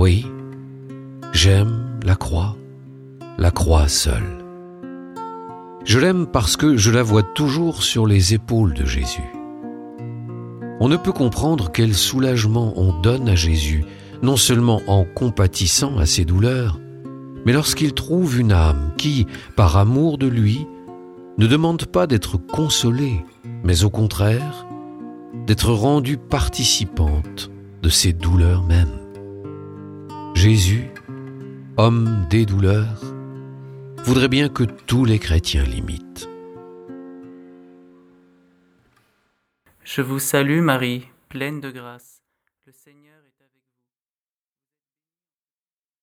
Oui, j'aime la croix seule. Je l'aime parce que je la vois toujours sur les épaules de Jésus. On ne peut comprendre quel soulagement on donne à Jésus, non seulement en compatissant à ses douleurs, mais lorsqu'il trouve une âme qui, par amour de lui, ne demande pas d'être consolée, mais au contraire, d'être rendue participante de ses douleurs mêmes. Jésus, homme des douleurs, voudrait bien que tous les chrétiens l'imitent. Je vous salue Marie, pleine de grâce. Le Seigneur